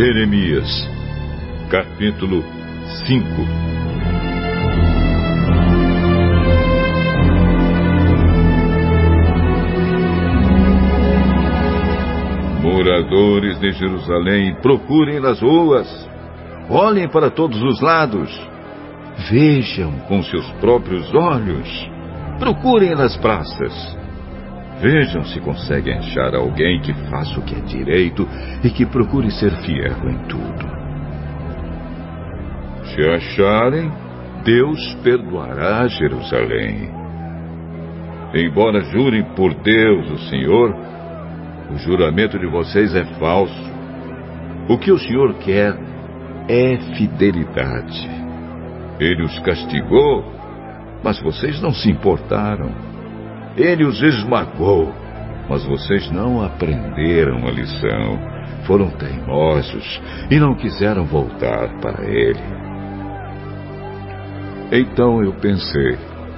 Jeremias, capítulo 5. Moradores de Jerusalém, procurem nas ruas, olhem para todos os lados, vejam com seus próprios olhos, procurem nas praças. Vejam se conseguem achar alguém que faça o que é direito e que procure ser fiel em tudo. Se acharem, Deus perdoará Jerusalém. Embora jurem por Deus, o Senhor, o juramento de vocês é falso. O que o Senhor quer é fidelidade. Ele os castigou, mas vocês não se importaram. Ele os esmagou, mas vocês não aprenderam a lição. Foram teimosos e não quiseram voltar para ele. Então eu pensei,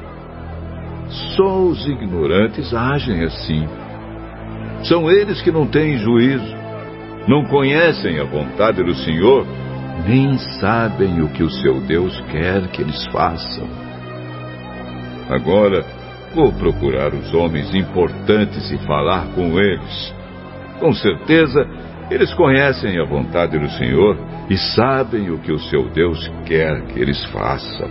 só os ignorantes agem assim. São eles que não têm juízo, não conhecem a vontade do Senhor, nem sabem o que o seu Deus quer que eles façam. Agora, vou procurar os homens importantes e falar com eles. Com certeza, eles conhecem a vontade do Senhor e sabem o que o seu Deus quer que eles façam.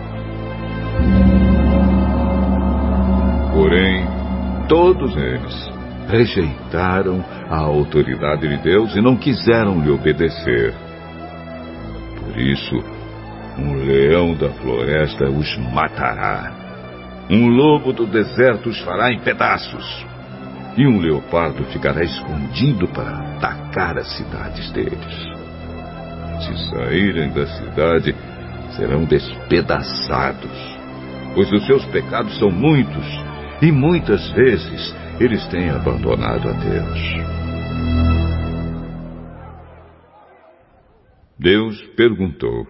Porém, todos eles rejeitaram a autoridade de Deus e não quiseram lhe obedecer. Por isso, um leão da floresta os matará. Um lobo do deserto os fará em pedaços. E um leopardo ficará escondido para atacar as cidades deles. Se saírem da cidade, serão despedaçados, pois os seus pecados são muitos, e muitas vezes eles têm abandonado a Deus. Deus perguntou: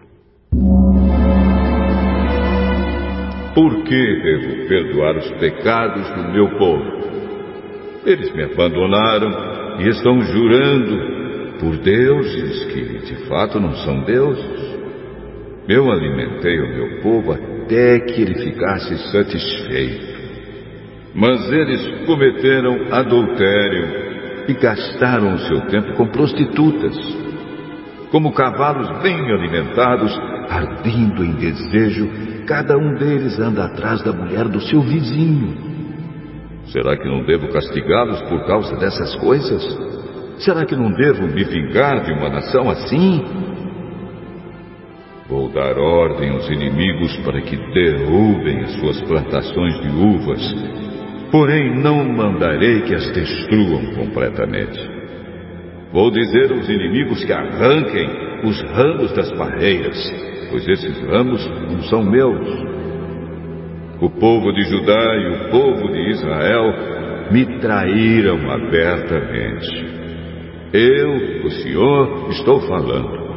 por que devo perdoar os pecados do meu povo? Eles me abandonaram e estão jurando por deuses que de fato não são deuses. Eu alimentei o meu povo até que ele ficasse satisfeito. Mas eles cometeram adultério e gastaram o seu tempo com prostitutas. Como cavalos bem alimentados, ardendo em desejo, cada um deles anda atrás da mulher do seu vizinho. Será que não devo castigá-los por causa dessas coisas? Será que não devo me vingar de uma nação assim? Vou dar ordem aos inimigos para que derrubem as suas plantações de uvas, porém não mandarei que as destruam completamente. Vou dizer aos inimigos que arranquem os ramos das parreiras, pois esses ramos não são meus. O povo de Judá e o povo de Israel me traíram abertamente. Eu, o Senhor, estou falando.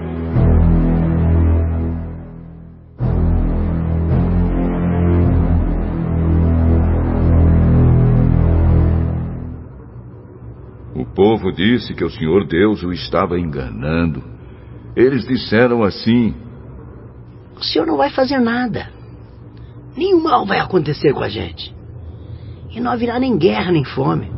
O povo disse que o Senhor Deus o estava enganando. Eles disseram assim: o Senhor não vai fazer nada. Nenhum mal vai acontecer com a gente. E não haverá nem guerra nem fome.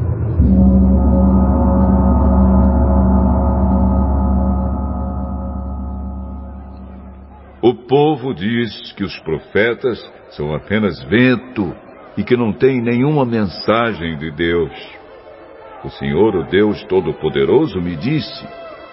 O povo diz que os profetas são apenas vento e que não têm nenhuma mensagem de Deus. O Senhor, o Deus Todo-Poderoso, me disse: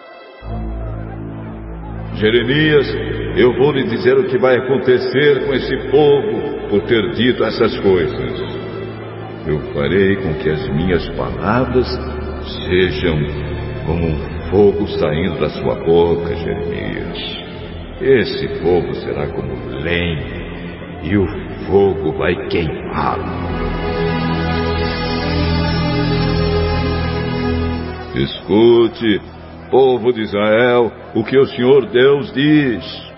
Jeremias, eu vou lhe dizer o que vai acontecer com esse povo por ter dito essas coisas. Eu farei com que as minhas palavras sejam como um fogo saindo da sua boca, Jeremias. Esse povo será como lenha e o fogo vai queimá-lo. Escute, povo de Israel, o que o Senhor Deus diz.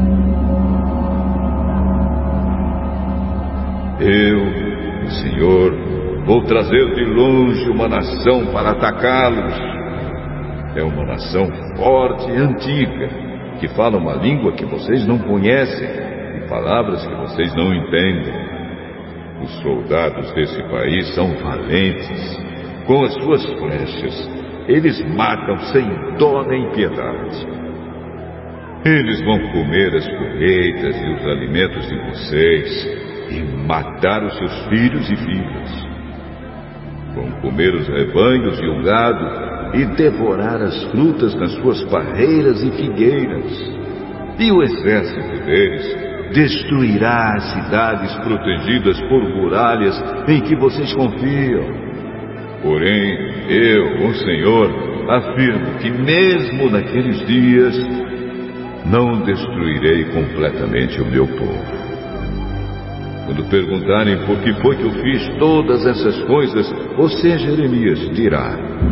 Eu, o Senhor, vou trazer de longe uma nação para atacá-los. É uma nação forte e antiga, que fala uma língua que vocês não conhecem e palavras que vocês não entendem. Os soldados desse país são valentes. Com as suas flechas, eles matam sem dó nem piedade. Eles vão comer as colheitas e os alimentos de vocês e matar os seus filhos e filhas. Vão comer os rebanhos e o gado e devorar as frutas nas suas parreiras e figueiras. E o exército deles destruirá as cidades protegidas por muralhas em que vocês confiam. Porém, eu, o Senhor, afirmo que mesmo naqueles dias não destruirei completamente o meu povo. Quando perguntarem por que foi que eu fiz todas essas coisas, você, Jeremias, dirá: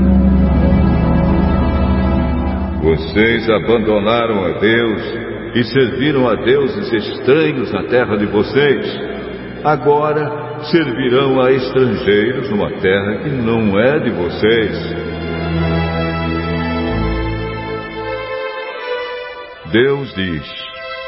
vocês abandonaram a Deus e serviram a deuses estranhos na terra de vocês. Agora servirão a estrangeiros numa terra que não é de vocês. Deus diz: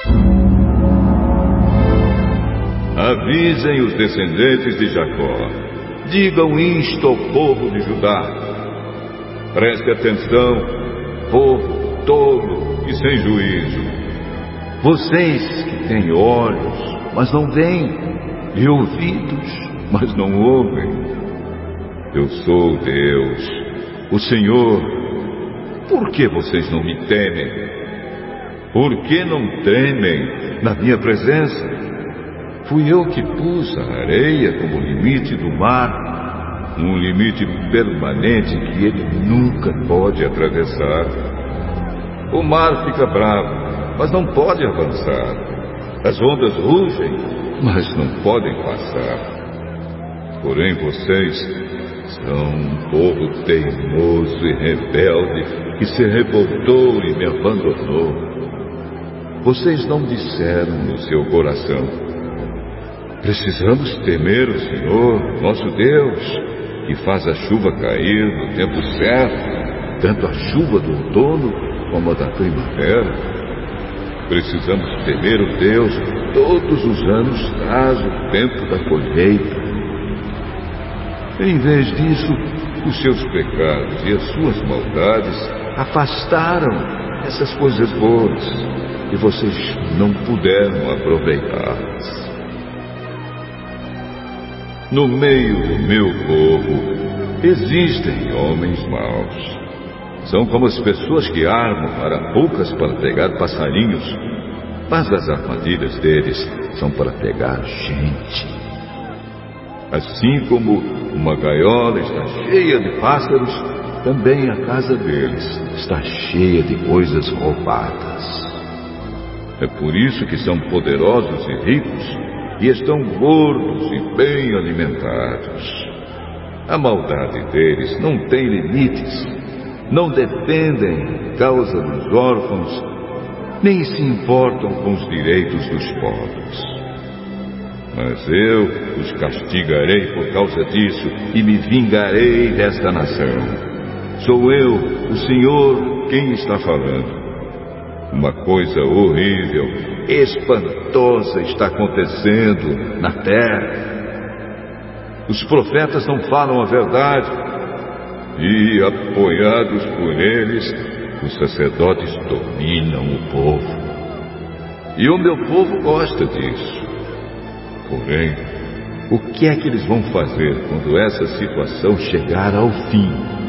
avisem os descendentes de Jacó. Digam isto ao povo de Judá. Preste atenção, povo tolo e sem juízo. Vocês que têm olhos, mas não veem, e ouvidos, mas não ouvem. Eu sou Deus, o Senhor. Por que vocês não me temem? Por que não tremem na minha presença? Fui eu que pus a areia como limite do mar, um limite permanente que ele nunca pode atravessar. O mar fica bravo, mas não pode avançar. As ondas rugem, mas não podem passar. Porém vocês são um povo teimoso e rebelde que se revoltou e me abandonou. Vocês não disseram no seu coração: precisamos temer o Senhor, nosso Deus, que faz a chuva cair no tempo certo, tanto a chuva do outono como a da primavera. Precisamos temer o Deus que todos os anos traz o tempo da colheita. Em vez disso, os seus pecados e as suas maldades afastaram essas coisas boas e vocês não puderam aproveitá-las. No meio do meu povo existem homens maus. São como as pessoas que armam arapucas para pegar passarinhos, mas as armadilhas deles são para pegar gente. Assim como uma gaiola está cheia de pássaros, também a casa deles está cheia de coisas roubadas. É por isso que são poderosos e ricos, e estão gordos e bem alimentados. A maldade deles não tem limites, não defendem causa dos órfãos, nem se importam com os direitos dos pobres. Mas eu os castigarei por causa disso e me vingarei desta nação. Sou eu, o Senhor, quem está falando. Uma coisa horrível, espantosa está acontecendo na terra. Os profetas não falam a verdade e, apoiados por eles, os sacerdotes dominam o povo. E o meu povo gosta disso. Porém, o que é que eles vão fazer quando essa situação chegar ao fim?